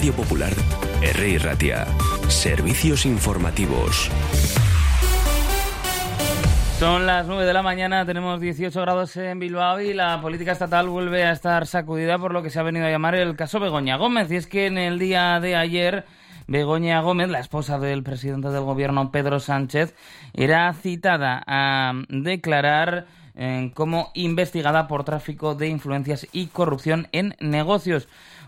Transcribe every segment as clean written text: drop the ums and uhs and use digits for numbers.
Radio Popular, R. Ratia. Servicios informativos. Son las 9 de la mañana, tenemos 18 grados en Bilbao y la política estatal vuelve a estar sacudida por lo que se ha venido a llamar el caso Begoña Gómez. Y es que en el día de ayer, Begoña Gómez, la esposa del presidente del gobierno Pedro Sánchez, era citada a declarar como investigada por tráfico de influencias y corrupción en negocios.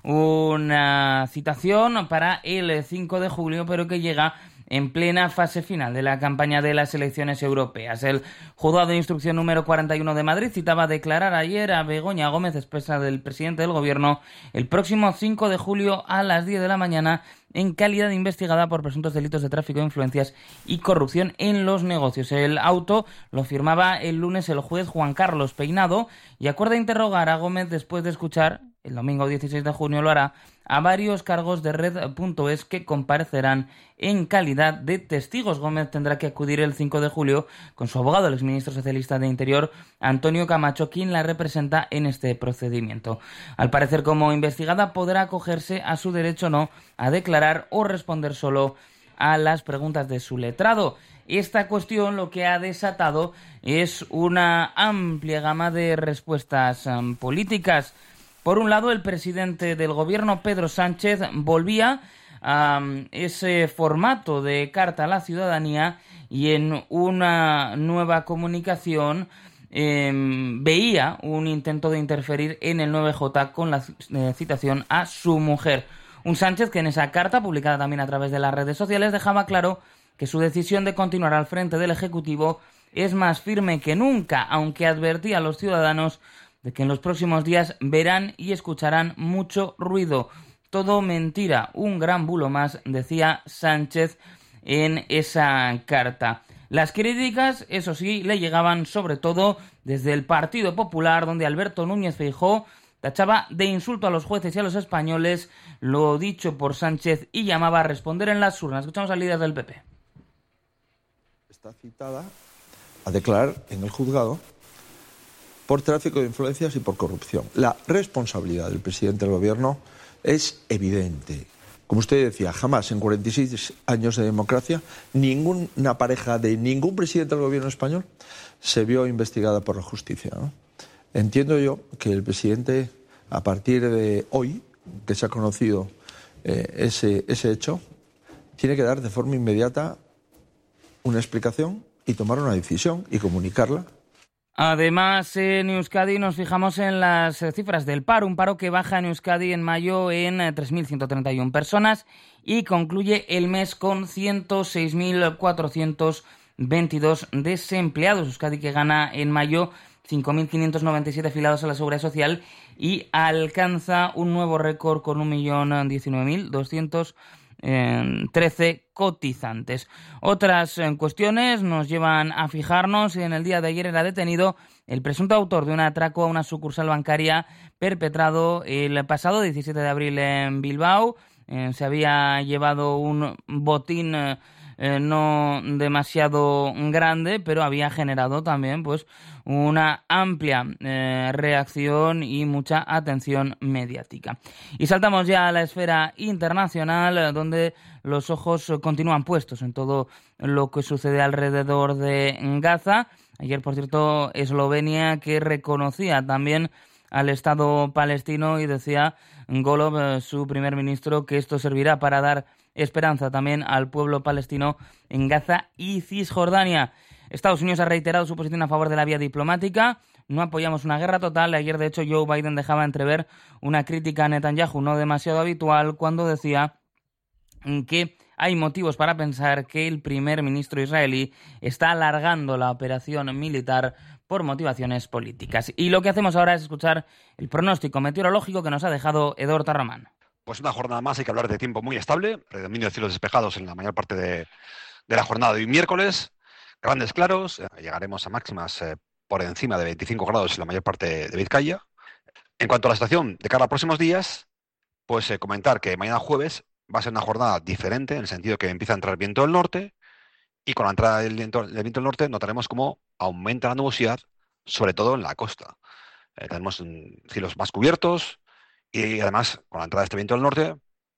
Una citación para el 5 de julio, pero que llega en plena fase final de la campaña de las elecciones europeas. El Juzgado de Instrucción número 41 de Madrid citaba a declarar ayer a Begoña Gómez, esposa del presidente del gobierno, el próximo 5 de julio a las 10 de la mañana en calidad de investigada por presuntos delitos de tráfico de influencias y corrupción en los negocios. El auto lo firmaba el lunes el juez Juan Carlos Peinado y acuerda interrogar a Gómez después de escuchar, el domingo 16 de junio lo hará, a varios cargos de Red.es que comparecerán en calidad de testigos. Gómez tendrá que acudir el 5 de julio con su abogado, el exministro socialista de Interior, Antonio Camacho, quien la representa en este procedimiento. Al parecer, como investigada, podrá acogerse a su derecho o no a declarar o responder solo a las preguntas de su letrado. Esta cuestión lo que ha desatado es una amplia gama de respuestas políticas. Por un lado, el presidente del gobierno, Pedro Sánchez, volvía a ese formato de carta a la ciudadanía y en una nueva comunicación veía un intento de interferir en el 9J con la citación a su mujer. Un Sánchez que en esa carta, publicada también a través de las redes sociales, dejaba claro que su decisión de continuar al frente del Ejecutivo es más firme que nunca, aunque advertía a los ciudadanos de que en los próximos días verán y escucharán mucho ruido. Todo mentira, un gran bulo más, decía Sánchez en esa carta. Las críticas, eso sí, le llegaban sobre todo desde el Partido Popular, donde Alberto Núñez Feijóo tachaba de insulto a los jueces y a los españoles lo dicho por Sánchez y llamaba a responder en las urnas. Escuchamos al líder del PP. Está citada a declarar en el juzgado por tráfico de influencias y por corrupción. La responsabilidad del presidente del gobierno es evidente. Como usted decía, jamás en 46 años de democracia ninguna pareja de ningún presidente del gobierno español se vio investigada por la justicia, ¿no? Entiendo yo que el presidente, a partir de hoy, que se ha conocido ese hecho, tiene que dar de forma inmediata una explicación y tomar una decisión y comunicarla. Además, en Euskadi nos fijamos en las cifras del paro, un paro que baja en Euskadi en mayo en 3.131 personas y concluye el mes con 106.422 desempleados. Euskadi que gana en mayo 5.597 afiliados a la Seguridad Social y alcanza un nuevo récord con 1.019.213 cotizantes. Otras cuestiones nos llevan a fijarnos en el día de ayer era detenido el presunto autor de un atraco a una sucursal bancaria perpetrado el pasado 17 de abril en Bilbao. Se había llevado un botín no demasiado grande, pero había generado también pues una amplia reacción y mucha atención mediática. Y saltamos ya a la esfera internacional, donde los ojos continúan puestos en todo lo que sucede alrededor de Gaza. Ayer, por cierto, Eslovenia, que reconocía también al Estado palestino, y decía Golov, su primer ministro, que esto servirá para dar esperanza también al pueblo palestino en Gaza y Cisjordania. Estados Unidos ha reiterado su posición a favor de la vía diplomática. No apoyamos una guerra total. Ayer, de hecho, Joe Biden dejaba entrever una crítica a Netanyahu no demasiado habitual cuando decía que hay motivos para pensar que el primer ministro israelí está alargando la operación militar por motivaciones políticas. Y lo que hacemos ahora es escuchar el pronóstico meteorológico que nos ha dejado Eduardo Tarramán. Pues una jornada más, hay que hablar de tiempo muy estable, predominio de cielos despejados en la mayor parte de la jornada de hoy miércoles, grandes claros, llegaremos a máximas por encima de 25 grados en la mayor parte de Vizcaya. En cuanto a la situación de cara a los próximos días, pues comentar que mañana jueves va a ser una jornada diferente, en el sentido que empieza a entrar viento del norte, y con la entrada del viento del norte notaremos cómo aumenta la nubosidad, sobre todo en la costa. Tenemos cielos más cubiertos, y además, con la entrada de este viento del norte,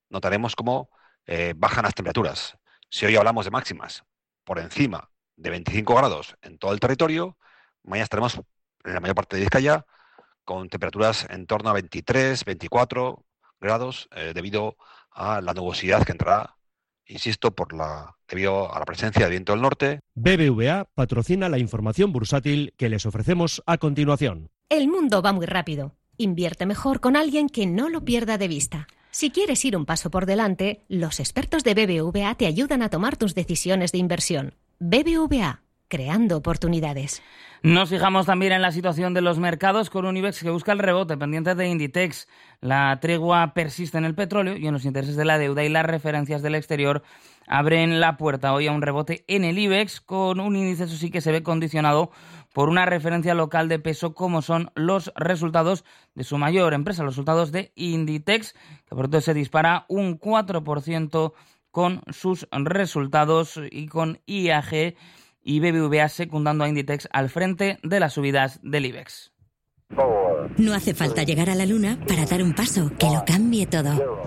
notaremos cómo bajan las temperaturas. Si hoy hablamos de máximas por encima de 25 grados en todo el territorio, mañana estaremos en la mayor parte de Vizcaya con temperaturas en torno a 23, 24 grados debido a la nubosidad que entrará, insisto, debido a la presencia de viento del norte. BBVA patrocina la información bursátil que les ofrecemos a continuación. El mundo va muy rápido. Invierte mejor con alguien que no lo pierda de vista. Si quieres ir un paso por delante, los expertos de BBVA te ayudan a tomar tus decisiones de inversión. BBVA, creando oportunidades. Nos fijamos también en la situación de los mercados con un IBEX que busca el rebote pendiente de Inditex. La tregua persiste en el petróleo y en los intereses de la deuda, y las referencias del exterior abren la puerta hoy a un rebote en el IBEX, con un índice, eso sí, que se ve condicionado por una referencia local de peso, como son los resultados de su mayor empresa, los resultados de Inditex, que por tanto se dispara un 4% con sus resultados, y con IAG y BBVA secundando a Inditex al frente de las subidas del IBEX. No hace falta llegar a la luna para dar un paso que lo cambie todo.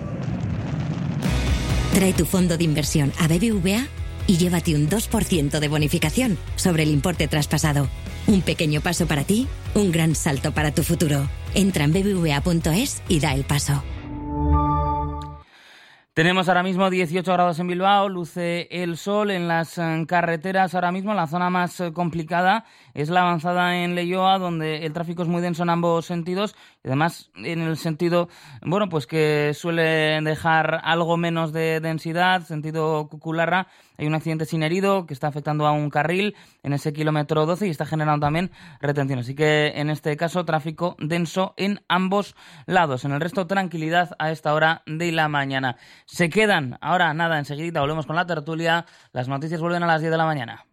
Trae tu fondo de inversión a BBVA y llévate un 2% de bonificación sobre el importe traspasado. Un pequeño paso para ti, un gran salto para tu futuro. Entra en bbva.es y da el paso. Tenemos ahora mismo 18 grados en Bilbao, luce el sol en las carreteras. Ahora mismo la zona más complicada es la avanzada en Leioa, donde el tráfico es muy denso en ambos sentidos, y además en el sentido, bueno, pues que suele dejar algo menos de densidad, sentido Cucularra. Hay un accidente sin herido que está afectando a un carril en ese kilómetro 12 y está generando también retención. Así que en este caso tráfico denso en ambos lados. En el resto, tranquilidad a esta hora de la mañana. Se quedan ahora, nada, enseguida volvemos con la tertulia. Las noticias vuelven a las 10 de la mañana.